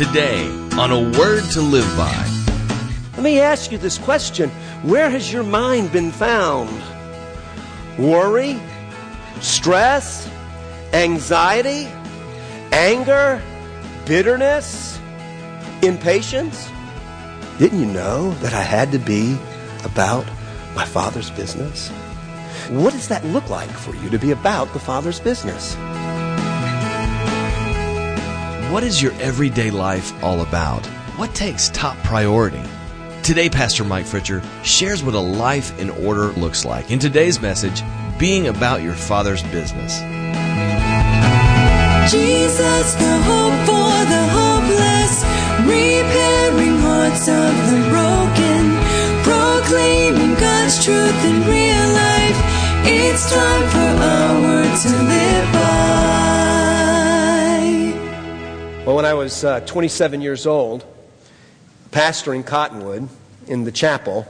Today on A Word to Live By. Let me ask you this question. Where has your mind been found? Worry, stress, anxiety, anger, bitterness, impatience? Didn't you know that I had to be about my Father's business? What does that look like for you to be about the Father's business? What is your everyday life all about? What takes top priority? Today, Pastor Mike Fritcher shares what a life in order looks like. In today's message, being about your Father's business. Jesus, the hope for the hopeless, repairing hearts of the broken, proclaiming God's truth in real life. It's time for our word to live by. Well, when I was 27 years old, pastoring Cottonwood in the chapel,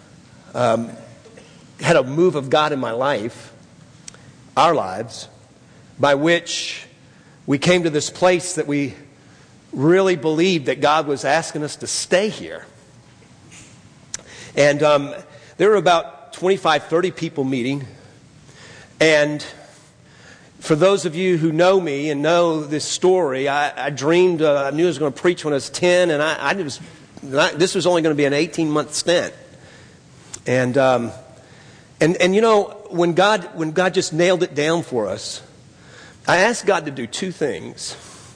had a move of God in my life, our lives, by which we came to this place that we really believed that God was asking us to stay here. And there were about 25, 30 people meeting. And for those of you who know me and know this story, I dreamed, I knew I was going to preach when I was 10, and this was only going to be an 18-month stint. And you know, when God just nailed it down for us, I asked God to do two things.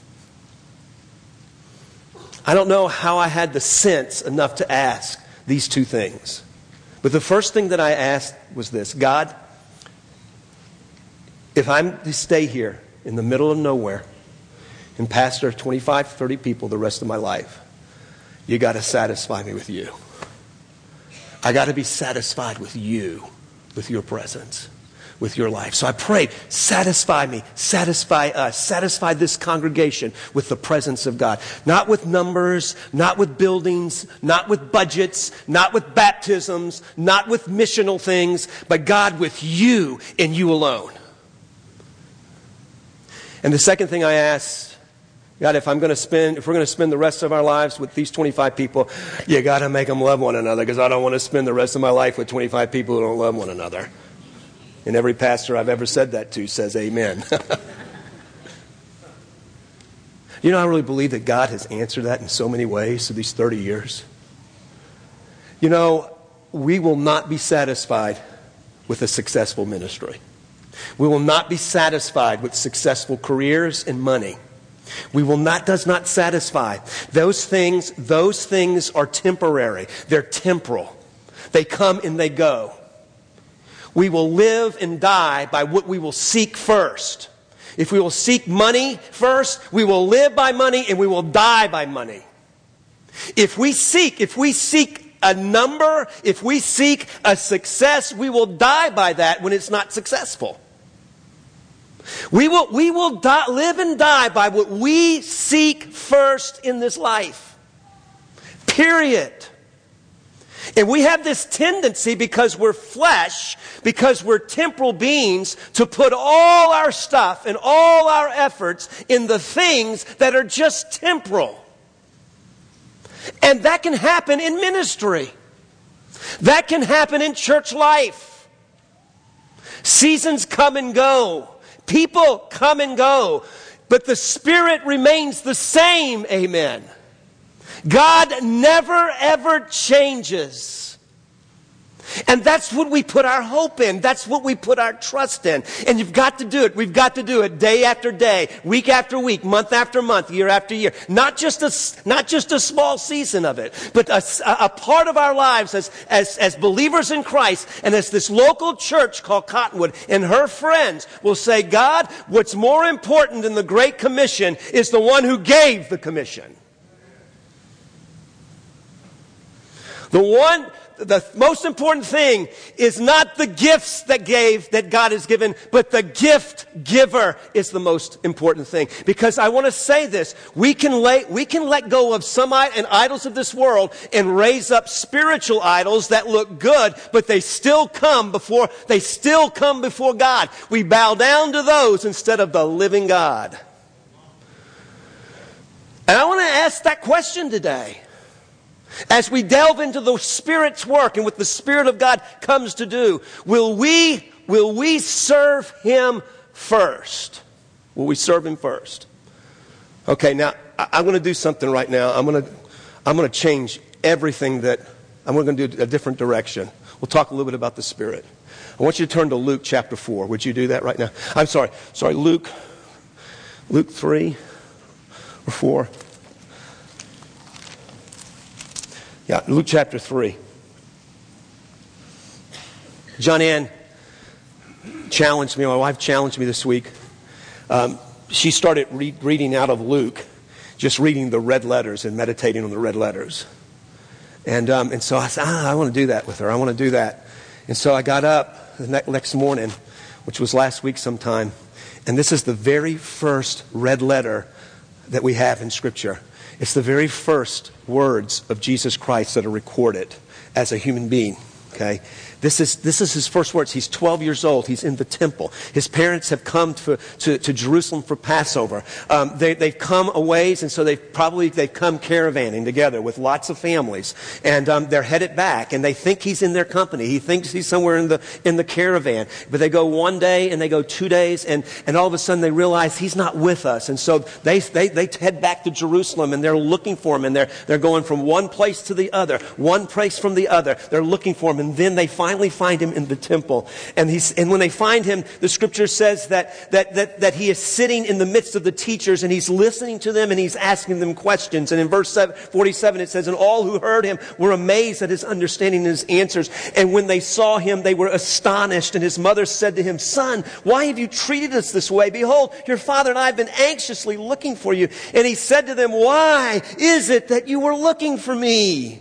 I don't know how I had the sense enough to ask these two things. But the first thing that I asked was this: God, if I'm to stay here in the middle of nowhere and pastor 25, 30 people the rest of my life, you got to satisfy me with you. I got to be satisfied with you, with your presence, with your life. So I prayed, satisfy me, satisfy us, satisfy this congregation with the presence of God. Not with numbers, not with buildings, not with budgets, not with baptisms, not with missional things, but God, with you and you alone. And the second thing I asked, God, if we're going to spend the rest of our lives with these 25 people, you got to make them love one another, because I don't want to spend the rest of my life with 25 people who don't love one another. And every pastor I've ever said that to says amen. You know, I really believe that God has answered that in so many ways through these 30 years. You know, we will not be satisfied with a successful ministry. We will not be satisfied with successful careers and money. Does not satisfy. Those things are temporary. They're temporal. They come and they go. We will live and die by what we will seek first. If we will seek money first, we will live by money and we will die by money. If we seek a number, if we seek a success, we will die by that when it's not successful. We will live and die by what we seek first in this life. Period. And we have this tendency, because we're flesh, because we're temporal beings, to put all our stuff and all our efforts in the things that are just temporal. And that can happen in ministry. That can happen in church life. Seasons come and go. People come and go, but the Spirit remains the same, amen. God never, ever changes. And that's what we put our hope in. That's what we put our trust in. And you've got to do it. We've got to do it day after day, week after week, month after month, year after year. Not just a small season of it, but a part of our lives as believers in Christ, and as this local church called Cottonwood and her friends will say, God, what's more important than the Great Commission is the one who gave the commission. The most important thing is not the gifts that God has given, but the gift giver is the most important thing. Because I want to say this, we can let go of some idols of this world and raise up spiritual idols that look good, but they still come before God. We bow down to those instead of the living God. And I want to ask that question today. As we delve into the Spirit's work and what the Spirit of God comes to do, will we serve Him first? Will we serve Him first? Okay, now I'm going to do something right now. I'm going to change everything that I'm going to do a different direction. We'll talk a little bit about the Spirit. I want you to turn to Luke chapter 4. Would you do that right now? I'm sorry, Luke 3 or 4. Yeah, Luke chapter 3. John Ann challenged me, my wife challenged me this week. She started reading out of Luke, just reading the red letters and meditating on the red letters. And so I said, I want to do that with her. I want to do that. And so I got up the next morning, which was last week sometime, and this is the very first red letter that we have in Scripture. It's the very first words of Jesus Christ that are recorded as a human being. Okay, this is his first words. He's 12 years old. He's in the temple. His parents have come to Jerusalem for Passover. They've come a ways, and so they've come caravanning together with lots of families, and they're headed back. And they think he's in their company. He thinks he's somewhere in the caravan. But they go one day and they go 2 days, and all of a sudden they realize he's not with us. And so they head back to Jerusalem, and they're looking for him. And they're going from one place to the other, one place from the other. They're looking for him. And then they finally find him in the temple. And when they find him, the Scripture says that he is sitting in the midst of the teachers, and he's listening to them, and he's asking them questions. And in verse 47 it says, and all who heard him were amazed at his understanding and his answers. And when they saw him, they were astonished. And his mother said to him, Son, why have you treated us this way? Behold, your father and I have been anxiously looking for you. And he said to them, Why is it that you were looking for me?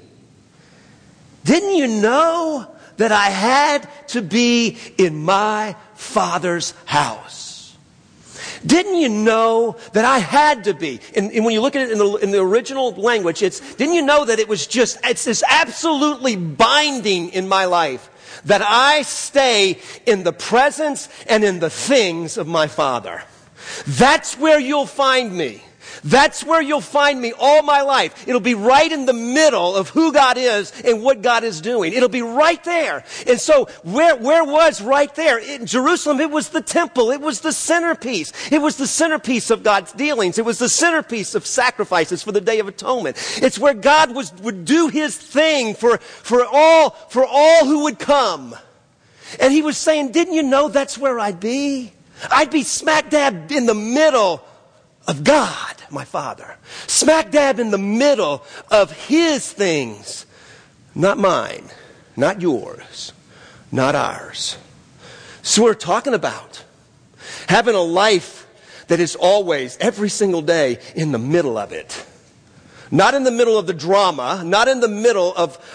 Didn't you know that I had to be in my Father's house? Didn't you know that I had to be? And when you look at it in the original language, didn't you know that it's absolutely binding in my life that I stay in the presence and in the things of my Father? That's where you'll find me. That's where you'll find me all my life. It'll be right in the middle of who God is and what God is doing. It'll be right there. And so where was right there? In Jerusalem, it was the temple. It was the centerpiece. It was the centerpiece of God's dealings. It was the centerpiece of sacrifices for the Day of Atonement. It's where God would do His thing for all who would come. And He was saying, didn't you know that's where I'd be? I'd be smack dab in the middle of God, my Father. Smack dab in the middle of His things. Not mine, not yours, not ours. So we're talking about having a life that is always, every single day, in the middle of it. Not in the middle of the drama, not in the middle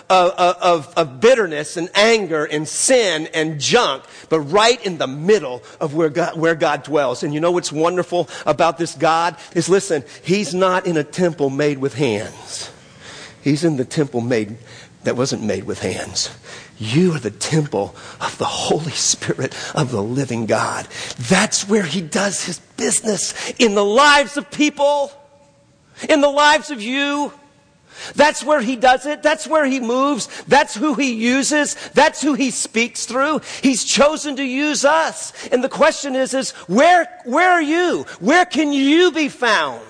of bitterness and anger and sin and junk, but right in the middle of where God dwells. And you know what's wonderful about this God is, listen, He's not in a temple made with hands. He's in the temple that wasn't made with hands. You are the temple of the Holy Spirit of the living God. That's where He does His business in the lives of people. In the lives of you. That's where He does it. That's where He moves. That's who He uses. That's who He speaks through. He's chosen to use us. And the question is where are you? Where can you be found?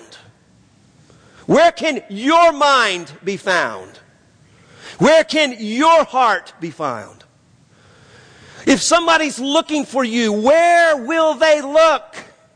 Where can your mind be found? Where can your heart be found? If somebody's looking for you, where will they look?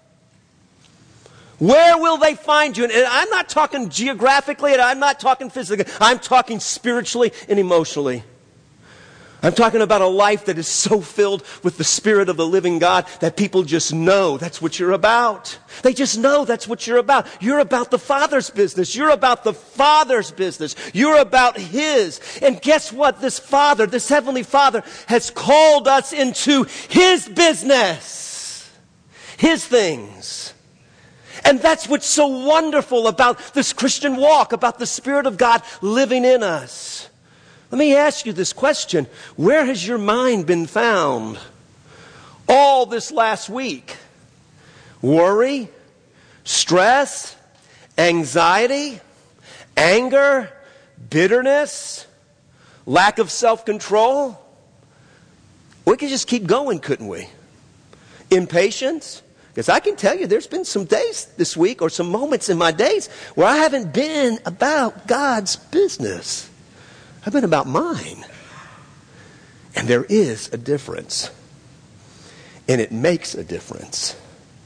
Where will they find you? And I'm not talking geographically, and I'm not talking physically. I'm talking spiritually and emotionally. I'm talking about a life that is so filled with the Spirit of the living God that people just know that's what you're about. They just know that's what you're about. You're about the Father's business. You're about the Father's business. You're about His. And guess what? This Father, this Heavenly Father, has called us into His business. His things. And that's what's so wonderful about this Christian walk, about the Spirit of God living in us. Let me ask you this question. Where has your mind been found all this last week? Worry, stress, anxiety, anger, bitterness, lack of self-control. We could just keep going, couldn't we? Impatience. Because I can tell you there's been some days this week or some moments in my days where I haven't been about God's business. I've been about mine. And there is a difference. And it makes a difference.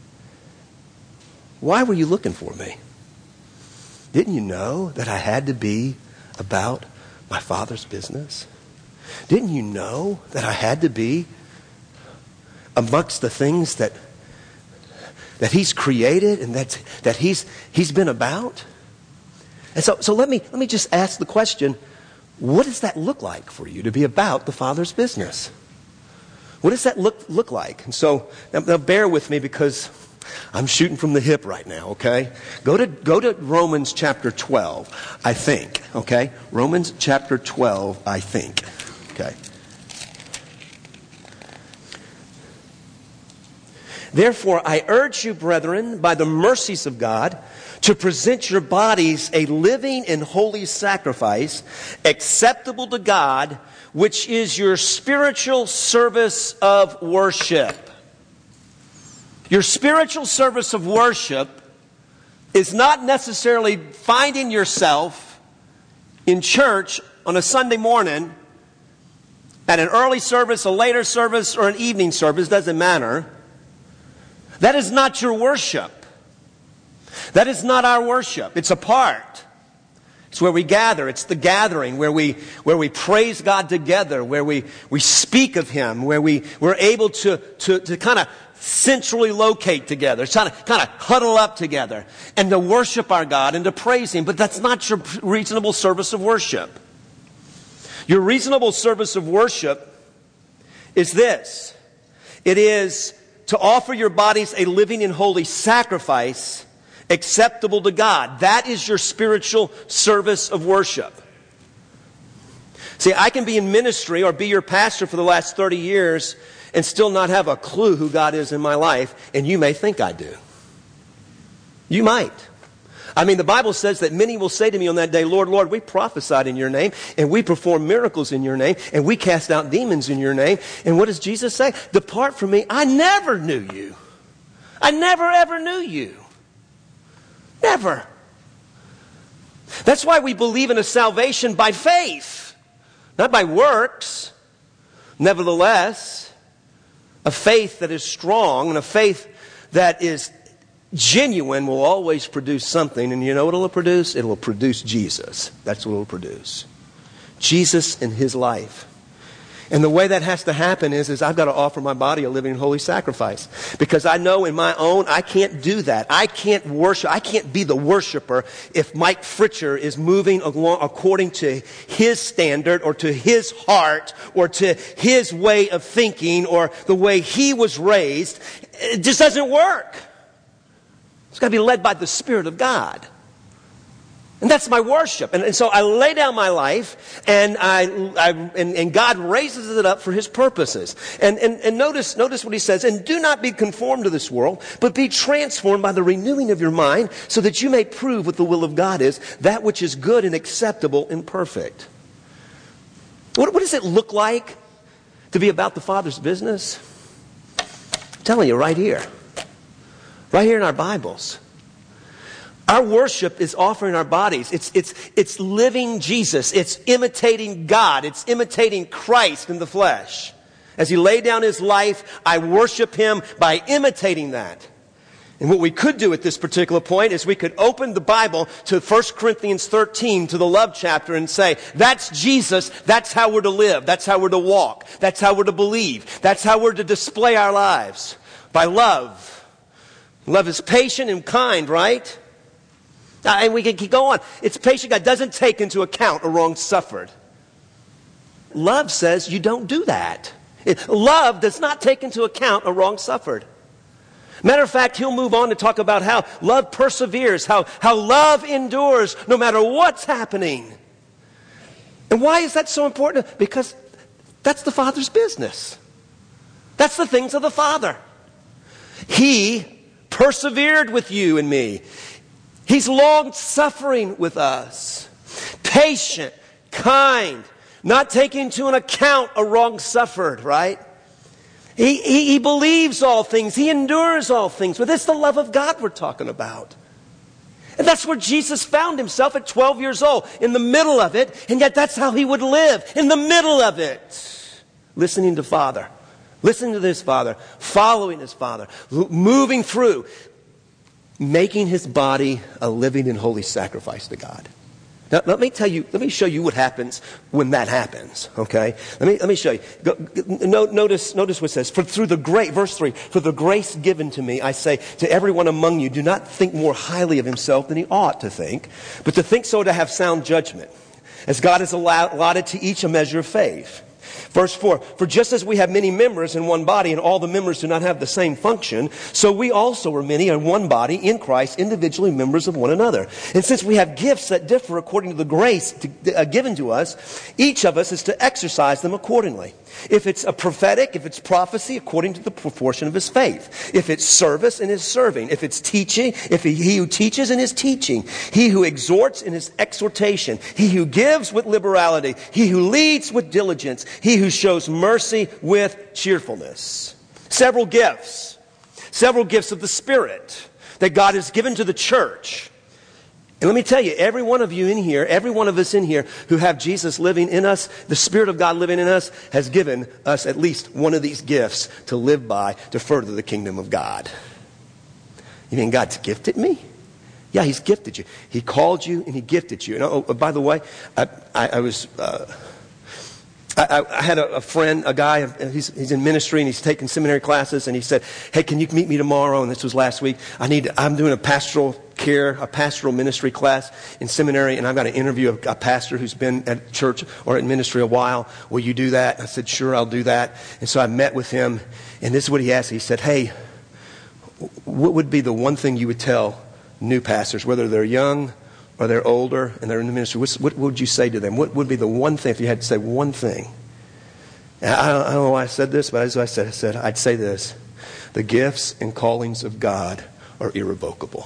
Why were you looking for me? Didn't you know that I had to be about my Father's business? Didn't you know that I had to be amongst the things that He's created and that He's been about? And so let me just ask the question, what does that look like for you to be about the Father's business? What does that look like? And so now bear with me because I'm shooting from the hip right now, okay? Go to Romans chapter 12, I think, okay? Romans chapter 12, I think, okay? Therefore, I urge you, brethren, by the mercies of God, to present your bodies a living and holy sacrifice, acceptable to God, which is your spiritual service of worship. Your spiritual service of worship is not necessarily finding yourself in church on a Sunday morning at an early service, a later service, or an evening service, doesn't matter. That is not your worship. That is not our worship. It's a part. It's where we gather. It's the gathering where we praise God together, where we speak of Him, where we're able to kind of centrally locate together, kind of huddle up together and to worship our God and to praise Him. But that's not your reasonable service of worship. Your reasonable service of worship is this. It is to offer your bodies a living and holy sacrifice acceptable to God. That is your spiritual service of worship. See, I can be in ministry or be your pastor for the last 30 years and still not have a clue who God is in my life, and you may think I do. You might. I mean, the Bible says that many will say to me on that day, Lord, Lord, we prophesied in your name, and we performed miracles in your name, and we cast out demons in your name. And what does Jesus say? Depart from me, I never knew you. I never ever knew you. Never. That's why we believe in a salvation by faith, not by works. Nevertheless, a faith that is strong and a faith that is genuine will always produce something. And you know what it'll produce? It'll produce Jesus. That's what it'll produce. Jesus and His life. And the way that has to happen is I've got to offer my body a living and holy sacrifice. Because I know in my own, I can't do that. I can't worship. I can't be the worshiper if Mike Fritcher is moving along according to his standard or to his heart or to his way of thinking or the way he was raised. It just doesn't work. It's got to be led by the Spirit of God. And that's my worship. And so I lay down my life, and and God raises it up for His purposes. And notice what He says, and do not be conformed to this world, but be transformed by the renewing of your mind, so that you may prove what the will of God is, that which is good and acceptable and perfect. What does it look like to be about the Father's business? I'm telling you right here. Right here in our Bibles. Our worship is offering our bodies. It's living Jesus. It's imitating God. It's imitating Christ in the flesh. As He laid down His life, I worship Him by imitating that. And what we could do at this particular point is we could open the Bible to 1 Corinthians 13, to the love chapter, and say, that's Jesus, that's how we're to live, that's how we're to walk, that's how we're to believe, that's how we're to display our lives, by love. Love is patient and kind, right? And we can keep going. It's patient. God doesn't take into account a wrong suffered. Love says you don't do that. Love does not take into account a wrong suffered. Matter of fact, he'll move on to talk about how love perseveres, how love endures no matter what's happening. And why is that so important? Because that's the Father's business. That's the things of the Father. He persevered with you and me. He's long suffering with us. patient, kind, not taking into account a wrong suffered, right? He believes all things. He endures all things. But it's the love of God we're talking about. And that's where Jesus found himself at 12 years old, in the middle of it. And yet that's how he would live, in the middle of it. Listening to Father. Listening to this Father. Following his Father. Moving through. Making his body a living and holy sacrifice to God. Now, let me show you what happens when that happens, okay? Let me show you. Notice what it says. Verse 3, for the grace given to me, I say to everyone among you, do not think more highly of himself than he ought to think, but to think so to have sound judgment, as God has allotted to each a measure of faith. Verse 4, for just as we have many members in one body and all the members do not have the same function, so we also are many in one body in Christ, individually members of one another. And since we have gifts that differ according to the grace given to us, each of us is to exercise them accordingly. If it's a prophetic, if it's prophecy, according to the proportion of his faith. If it's service, in his serving. If it's teaching, if he who teaches, in his teaching. He who exhorts, in his exhortation. He who gives with liberality. He who leads with diligence. He who shows mercy with cheerfulness. Several gifts of the Spirit that God has given to the church. And let me tell you, every one of you in here, every one of us in here who have Jesus living in us, the Spirit of God living in us, has given us at least one of these gifts to live by to further the kingdom of God. You mean God's gifted me? Yeah, he's gifted you. He called you and he gifted you. And oh, by the way, I had a friend, a guy, he's in ministry and he's taking seminary classes, and he said, hey, can you meet me tomorrow? And this was last week. I'm doing a pastoral ministry class in seminary, and I've got to interview a pastor who's been at church or at ministry a while. Will you do that? I said, sure, I'll do that. And so I met with him, and this is what he asked. He said, hey, what would be the one thing you would tell new pastors, whether they're young or they're older and they're in the ministry? What would you say to them? What would be the one thing, if you had to say one thing? And I don't know why I said this, but as I said, I'd say this. The gifts and callings of God are irrevocable.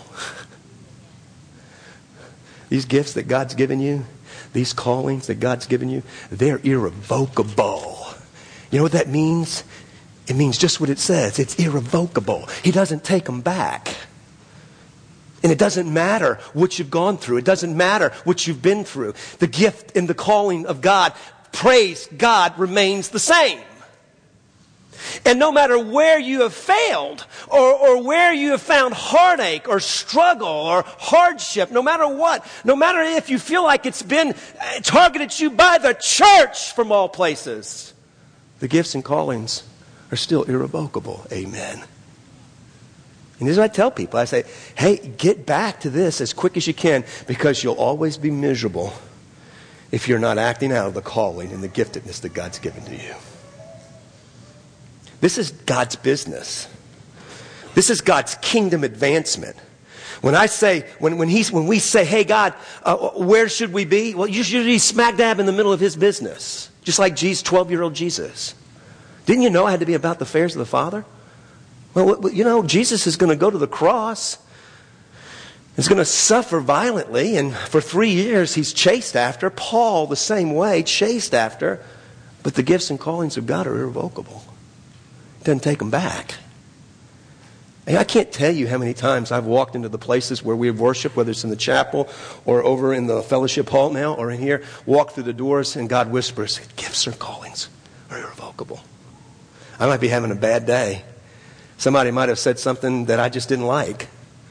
These gifts that God's given you, these callings that God's given you, they're irrevocable. You know what that means? It means just what it says. It's irrevocable. He doesn't take them back. And it doesn't matter what you've gone through. It doesn't matter what you've been through. The gift and the calling of God, praise God, remains the same. And no matter where you have failed or where you have found heartache or struggle or hardship, no matter what, no matter if you feel like it's been targeted you by the church from all places, the gifts and callings are still irrevocable. Amen. And this is what I tell people. I say, hey, get back to this as quick as you can, because you'll always be miserable if you're not acting out of the calling and the giftedness that God's given to you. This is God's business. This is God's kingdom advancement. When we say, hey God, where should we be? Well, you should be smack dab in the middle of his business. Just like 12-year-old Jesus. Didn't you know I had to be about the affairs of the Father? Well, you know, Jesus is going to go to the cross. He's going to suffer violently. And for 3 years, he's chased after. Paul, the same way, chased after. But the gifts and callings of God are irrevocable. He doesn't take them back. And I can't tell you how many times I've walked into the places where we have worship, whether it's in the chapel or over in the fellowship hall now or in here, walk through the doors and God whispers, gifts or callings are irrevocable. I might be having a bad day. Somebody might have said something that I just didn't like.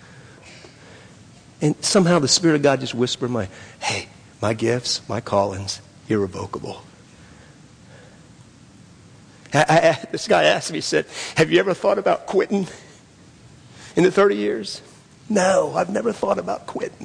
And somehow the Spirit of God just whispered hey, my gifts, my callings, irrevocable. This guy asked me, he said, have you ever thought about quitting in the 30 years? No, I've never thought about quitting.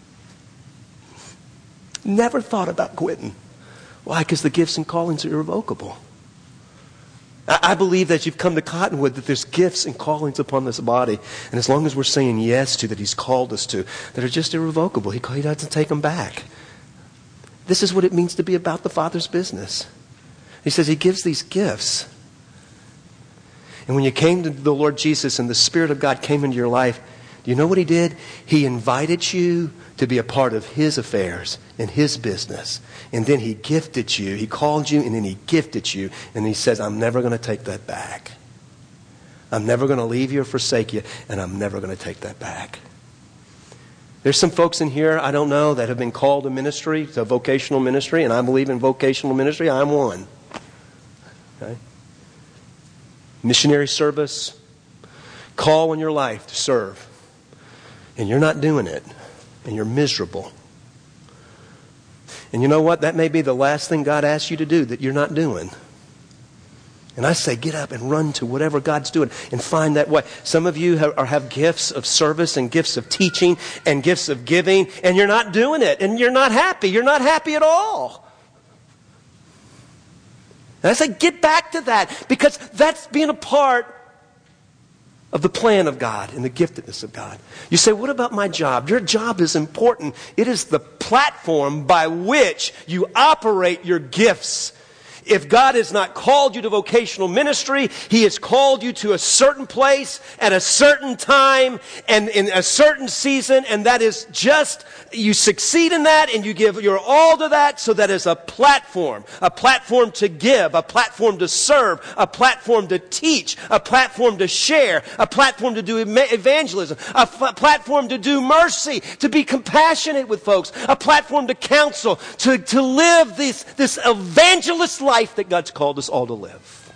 Never thought about quitting. Why? Because the gifts and callings are irrevocable. I believe that you've come to Cottonwood, that there's gifts and callings upon this body. And as long as we're saying yes to, that he's called us to, that are just irrevocable. He doesn't take them back. This is what it means to be about the Father's business. He says he gives these gifts. And when you came to the Lord Jesus and the Spirit of God came into your life, do you know what he did? He invited you to be a part of His affairs and His business. And then He gifted you. He called you and then He gifted you. And He says, I'm never going to take that back. I'm never going to leave you or forsake you. And I'm never going to take that back. There's some folks in here, I don't know, that have been called to ministry, to vocational ministry. And I believe in vocational ministry. I'm one. Okay? Missionary service. Call in your life to serve. And you're not doing it. And you're miserable. And you know what? That may be the last thing God asks you to do that you're not doing. And I say, get up and run to whatever God's doing and find that way. Some of you have gifts of service and gifts of teaching and gifts of giving, and you're not doing it, and you're not happy. You're not happy at all. And I say, get back to that, because that's being a part of the plan of God and the giftedness of God. You say, what about my job? Your job is important. It is the platform by which you operate your gifts. If God has not called you to vocational ministry, He has called you to a certain place at a certain time and in a certain season, and that is just, you succeed in that and you give your all to that, so that is a platform to give, a platform to serve, a platform to teach, a platform to share, a platform to do evangelism, a platform to do mercy, to be compassionate with folks, a platform to counsel, to live this evangelist life that God's called us all to live.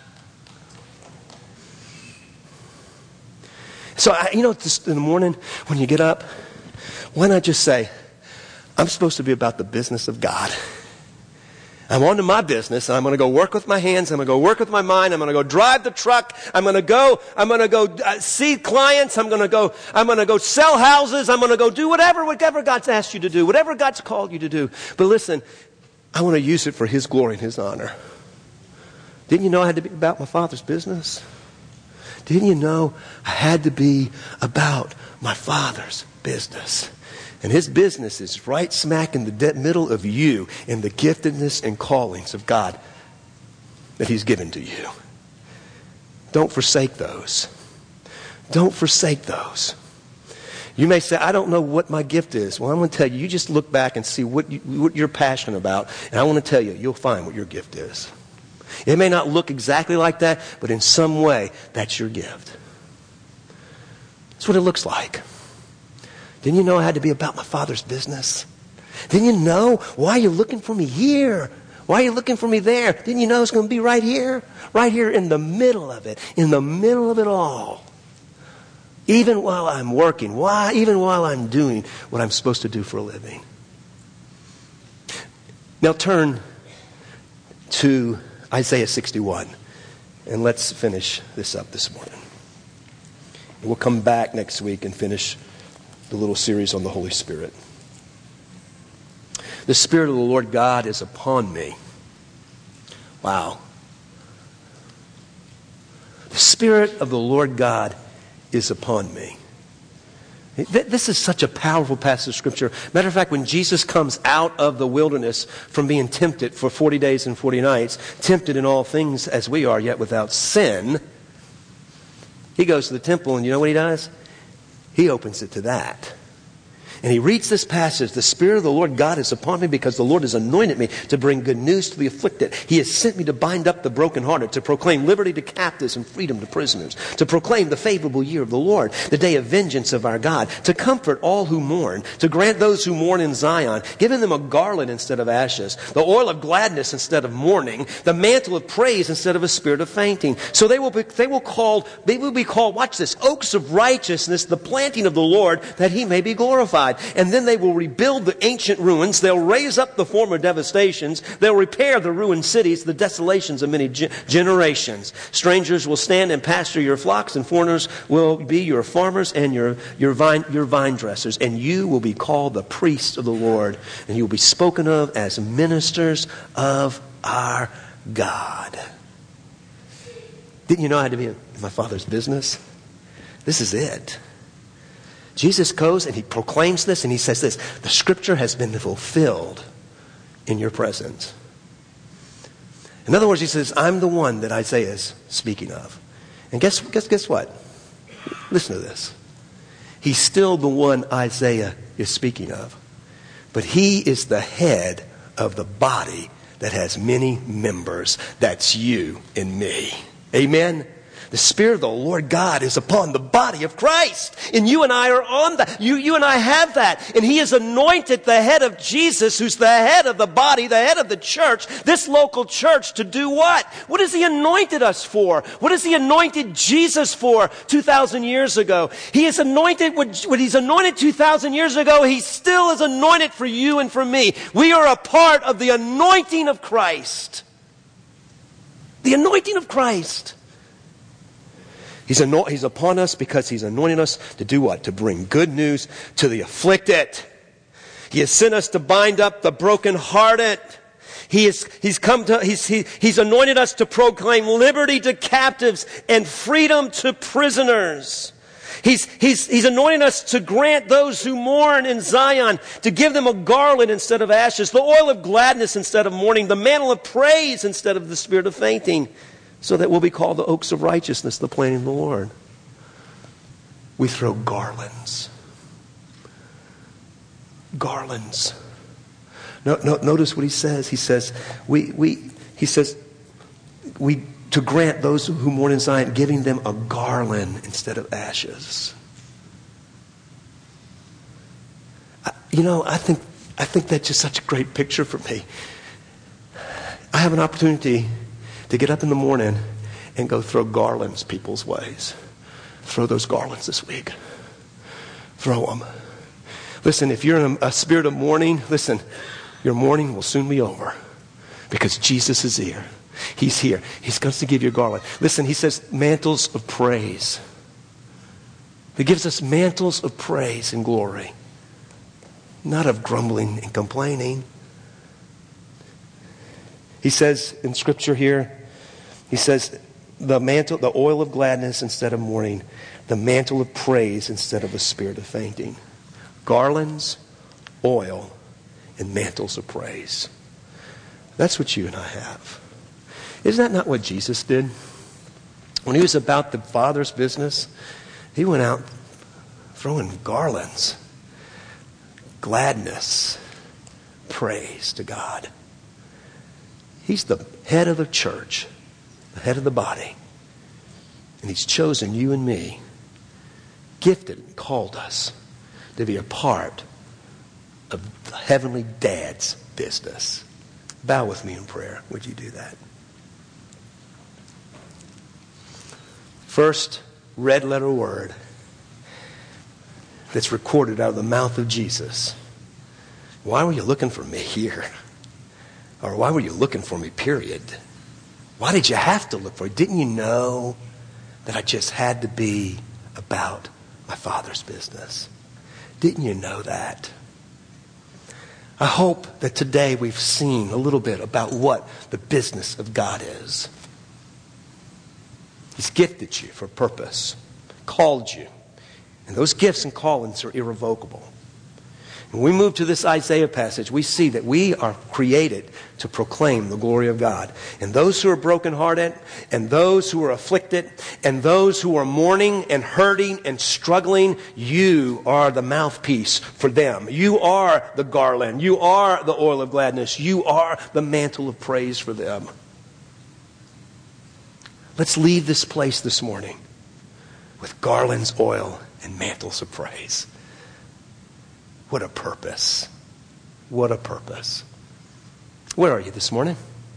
So, just in the morning when you get up, why not just say, I'm supposed to be about the business of God. I'm on to my business, and I'm going to go work with my hands. I'm going to go work with my mind. I'm going to go drive the truck. I'm going to go see clients. I'm going to go sell houses. I'm going to go do whatever God's asked you to do, whatever God's called you to do. But listen, I want to use it for His glory and His honor. Didn't you know I had to be about my Father's business? Didn't you know I had to be about my Father's business? And His business is right smack in the middle of you and the giftedness and callings of God that He's given to you. Don't forsake those. Don't forsake those. You may say, I don't know what my gift is. Well, I'm going to tell you, you just look back and see what you're passionate about. And I want to tell you, you'll find what your gift is. It may not look exactly like that, but in some way, that's your gift. That's what it looks like. Didn't you know I had to be about my Father's business? Didn't you know? Why are you looking for me here? Why are you looking for me there? Didn't you know it's going to be right here? Right here in the middle of it. In the middle of it all. Even while I'm working. Why? Even while I'm doing what I'm supposed to do for a living. Now turn to Isaiah 61. And let's finish this up this morning. We'll come back next week and finish the little series on the Holy Spirit. The Spirit of the Lord God is upon me. Wow. The Spirit of the Lord God is upon me. This is such a powerful passage of Scripture. Matter of fact, when Jesus comes out of the wilderness from being tempted for 40 days and 40 nights, tempted in all things as we are, yet without sin, He goes to the temple, and you know what He does? He opens it to that. And he reads this passage, the Spirit of the Lord God is upon me because the Lord has anointed me to bring good news to the afflicted. He has sent me to bind up the brokenhearted, to proclaim liberty to captives and freedom to prisoners, to proclaim the favorable year of the Lord, the day of vengeance of our God, to comfort all who mourn, to grant those who mourn in Zion, giving them a garland instead of ashes, the oil of gladness instead of mourning, the mantle of praise instead of a spirit of fainting. So they will be called, watch this, oaks of righteousness, the planting of the Lord, that He may be glorified. And then they will rebuild the ancient ruins. They'll raise up the former devastations. They'll repair the ruined cities, the desolations of many generations. Strangers will stand and pasture your flocks, and foreigners will be your farmers and your vine dressers. And you will be called the priests of the Lord, and you will be spoken of as ministers of our God. Didn't you know I had to be in my Father's business? This is it. Jesus goes and He proclaims this and He says this, the Scripture has been fulfilled in your presence. In other words, He says, I'm the one that Isaiah is speaking of. And guess what? Listen to this. He's still the one Isaiah is speaking of. But he is the head of the body that has many members. That's you and me. Amen? The Spirit of the Lord God is upon the body of Christ. And you and I are on that. You and I have that. And he has anointed the head of Jesus, who's the head of the body, the head of the church, this local church, to do what? What has he anointed us for? What has he anointed Jesus for 2,000 years ago? He is anointed, what he's anointed 2,000 years ago, he still is anointed for you and for me. We are a part of the anointing of Christ. The anointing of Christ. He's upon us because he's anointing us to do what? To bring good news to the afflicted. He has sent us to bind up the brokenhearted. He's anointed us to proclaim liberty to captives and freedom to prisoners. He's anointing us to grant those who mourn in Zion, to give them a garland instead of ashes, the oil of gladness instead of mourning, the mantle of praise instead of the spirit of fainting, so that we'll be called the oaks of righteousness, the planting of the Lord. We throw garlands. Garlands. Notice what he says. He says, to grant those who mourn in Zion, giving them a garland instead of ashes. I think that's just such a great picture for me. I have an opportunity to get up in the morning and go throw garlands people's ways. Throw those garlands this week. Throw them. Listen, if you're in a spirit of mourning, listen, your mourning will soon be over because Jesus is here. He's here. He's going to give you a garland. Listen, he says mantles of praise. He gives us mantles of praise and glory, not of grumbling and complaining. He says in Scripture here, he says the mantle, the oil of gladness instead of mourning, the mantle of praise instead of a spirit of fainting. Garlands, oil, and mantles of praise. That's what you and I have. Isn't that not what Jesus did? When he was about the Father's business, he went out throwing garlands, gladness, praise to God. He's the head of the church, the head of the body. And he's chosen you and me, gifted and called us to be a part of the Heavenly Dad's business. Bow with me in prayer. Would you do that? First red letter word that's recorded out of the mouth of Jesus. Why were you looking for me here? Or why were you looking for me, period? Why did you have to look for me? Didn't you know that I just had to be about my Father's business? Didn't you know that? I hope that today we've seen a little bit about what the business of God is. He's gifted you for a purpose, called you. And those gifts and callings are irrevocable. When we move to this Isaiah passage, we see that we are created to proclaim the glory of God. And those who are brokenhearted, and those who are afflicted, and those who are mourning and hurting and struggling, you are the mouthpiece for them. You are the garland. You are the oil of gladness. You are the mantle of praise for them. Let's leave this place this morning with garlands, oil, and mantles of praise. What a purpose. What a purpose. Where are you this morning?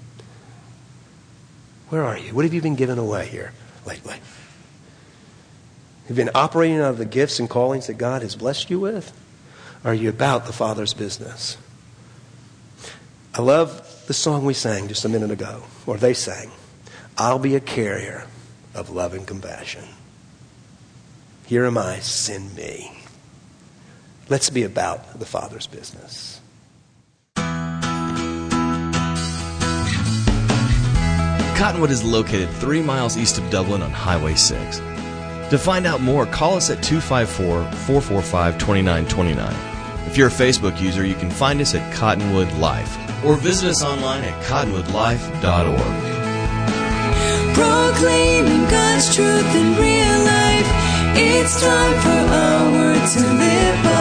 Where are you? What have you been giving away here lately? Have you been operating out of the gifts and callings that God has blessed you with? Or are you about the Father's business? I love the song we sang just a minute ago, or they sang. I'll be a carrier of love and compassion. Here am I, send me. Let's be about the Father's business. Cottonwood is located 3 miles east of Dublin on Highway 6. To find out more, call us at 254-445-2929. If you're a Facebook user, you can find us at Cottonwood Life or visit us online at cottonwoodlife.org. Proclaiming God's truth in real life. It's time for our word to live by.